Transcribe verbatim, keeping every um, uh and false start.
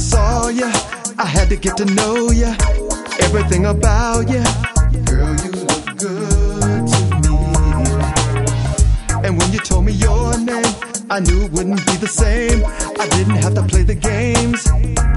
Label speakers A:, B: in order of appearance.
A: saw ya, I had to get to know ya, everything about ya. Girl, you look good to me. And when you told me your name, I knew it wouldn't be the same. I didn't have to play the games.